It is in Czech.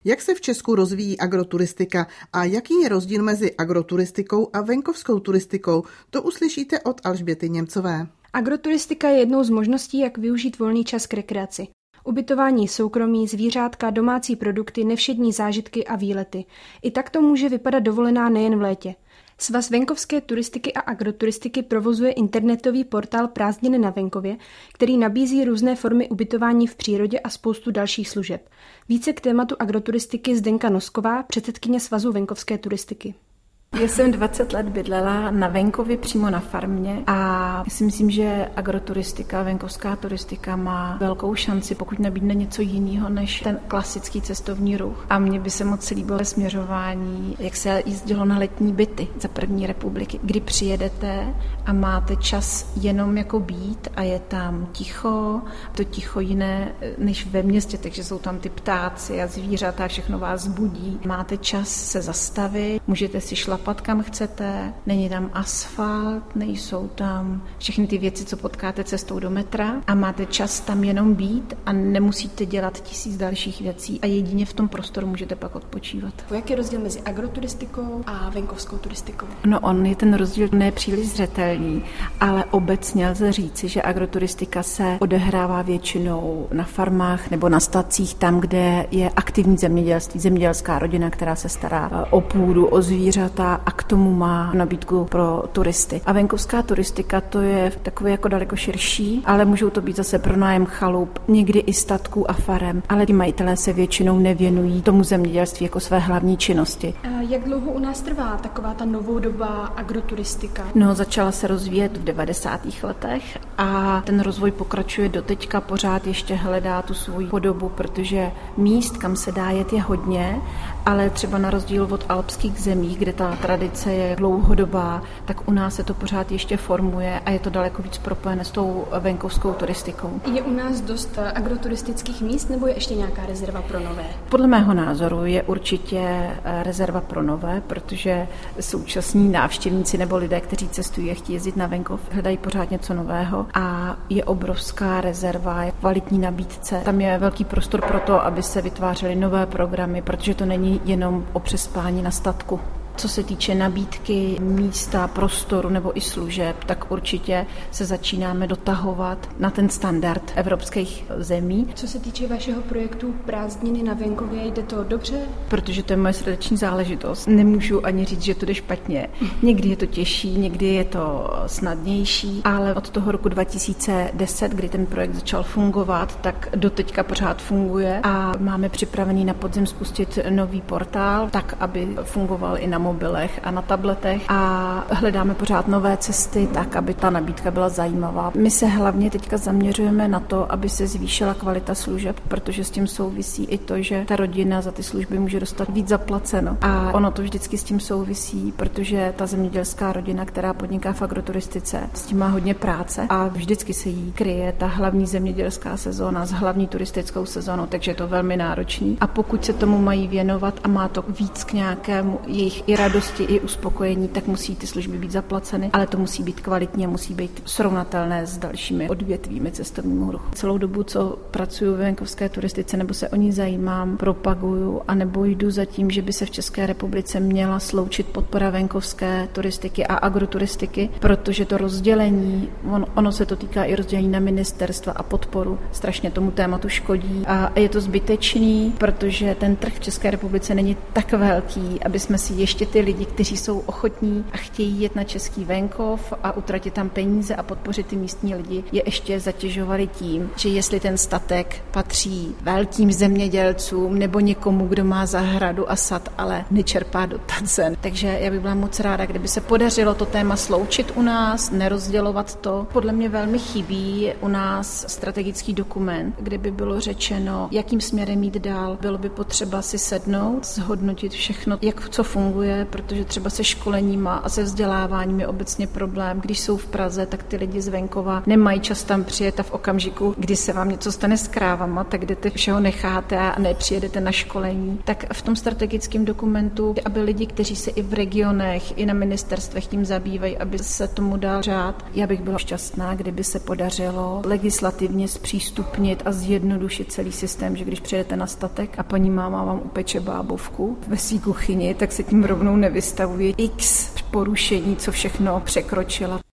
Jak se v Česku rozvíjí agroturistika a jaký je rozdíl mezi agroturistikou a venkovskou turistikou, to uslyšíte od Alžběty Němcové. Agroturistika je jednou z možností, jak využít volný čas k rekreaci. Ubytování soukromí, zvířátka, domácí produkty, nevšední zážitky a výlety. I tak to může vypadat dovolená nejen v létě. Svaz venkovské turistiky a agroturistiky provozuje internetový portál Prázdniny na venkově, který nabízí různé formy ubytování v přírodě a spoustu dalších služeb. Více k tématu agroturistiky Zdenka Nosková, předsedkyně Svazu venkovské turistiky. Já jsem 20 let bydlela na venkově přímo na farmě a si myslím, že agroturistika, venkovská turistika má velkou šanci, pokud nabídne něco jiného než ten klasický cestovní ruch. A mně by se moc líbilo směřování, jak se jezdilo na letní byty za první republiky, kdy přijedete a máte čas jenom jako být a je tam ticho, to ticho jiné než ve městě, takže jsou tam ty ptáci a zvířata, všechno vás budí. Máte čas se zastavit, můžete si šlapat kam chcete, není tam asfalt, nejsou tam všechny ty věci, co potkáte cestou do metra a máte čas tam jenom být a nemusíte dělat 1000 dalších věcí a jedině v tom prostoru můžete pak odpočívat. Jaký je rozdíl mezi agroturistikou a venkovskou turistikou? No on je ten rozdíl nepříliš zřetelný, ale obecně lze říci, že agroturistika se odehrává většinou na farmách nebo na stacích tam, kde je aktivní zemědělství, zemědělská rodina, která se stará o půdu, o zvířata a k tomu má nabídku pro turisty. A venkovská turistika to je takové jako daleko širší, ale můžou to být zase pronájem chalup, někdy i statků a farem, ale ti majitelé se většinou nevěnují tomu zemědělství jako své hlavní činnosti. A jak dlouho u nás trvá taková ta novou doba agroturistika? No, začala se rozvíjet v 90. letech a ten rozvoj pokračuje doteďka, pořád ještě hledá tu svou podobu, protože míst, kam se dá jet, je hodně, ale třeba na rozdíl od alpských zemí, kde ta tradice je dlouhodobá, tak u nás se to pořád ještě formuje a je to daleko víc propojené s tou venkovskou turistikou. Je u nás dost agroturistických míst nebo je ještě nějaká rezerva pro nové? Podle mého názoru je určitě rezerva pro nové, protože současní návštěvníci nebo lidé, kteří cestují a chtějí jezdit na venkov, hledají pořád něco nového a je obrovská rezerva, je kvalitní nabídce. Tam je velký prostor pro to, aby se vytvářely nové programy, protože to není jenom o přespání na statku. Co se týče nabídky místa, prostoru nebo i služeb, tak určitě se začínáme dotahovat na ten standard evropských zemí. Co se týče vašeho projektu Prázdniny na venkově, jde to dobře? Protože to je moje srdeční záležitost. Nemůžu ani říct, že to jde špatně. Někdy je to těžší, někdy je to snadnější, ale od toho roku 2010, kdy ten projekt začal fungovat, tak doteďka pořád funguje a máme připravený na podzim spustit nový portál, tak, aby fungoval i na mobilech a na tabletech a hledáme pořád nové cesty tak, aby ta nabídka byla zajímavá. My se hlavně teďka zaměřujeme na to, aby se zvýšila kvalita služeb, protože s tím souvisí i to, že ta rodina za ty služby může dostat víc zaplaceno. A ono to vždycky s tím souvisí, protože ta zemědělská rodina, která podniká v agroturistice, s tím má hodně práce a vždycky se jí kryje ta hlavní zemědělská sezóna s hlavní turistickou sezónou, takže je to velmi náročný. A pokud se tomu mají věnovat a má to víc k nějakému jejich i radosti, i uspokojení, tak musí ty služby být zaplaceny, ale to musí být kvalitní a musí být srovnatelné s dalšími odvětvími cestovního ruchu. Celou dobu, co pracuji ve venkovské turistice nebo se o ní zajímám, propaguju a nebo jdu za tím, že by se v České republice měla sloučit podpora venkovské turistiky a agroturistiky, protože to rozdělení, ono se to týká i rozdělení na ministerstva a podporu, strašně tomu tématu škodí a je to zbytečný, protože ten trh v České republice není tak velký, aby jsme si ještě ty lidi, kteří jsou ochotní a chtějí jet na český venkov a utratit tam peníze a podpořit ty místní lidi, je ještě zatěžovali tím, že jestli ten statek patří velkým zemědělcům nebo někomu, kdo má zahradu a sad, ale nečerpá dotace. Takže já bych byla moc ráda, kdyby se podařilo to téma sloučit u nás, nerozdělovat to. Podle mě velmi chybí u nás strategický dokument, kde by bylo řečeno, jakým směrem jít dál. Bylo by potřeba si sednout, zhodnotit všechno, jak co funguje funguje, protože třeba se školeníma a se vzděláváním je obecně problém. Když jsou v Praze, tak ty lidi z venkova nemají čas tam přijet a v okamžiku, kdy se vám něco stane s krávama, tak jdete všeho necháte a nepřijedete na školení. Tak v tom strategickém dokumentu, aby lidi, kteří se i v regionech, i na ministerstvech tím zabývají, aby se tomu dal řád. Já bych byla šťastná, kdyby se podařilo legislativně zpřístupnit a zjednodušit celý systém, že když přijedete na statek a paní máma vám upeče bábovku ve své kuchyni, tak se tím rovnou nevystavuje x porušení, co všechno překročila.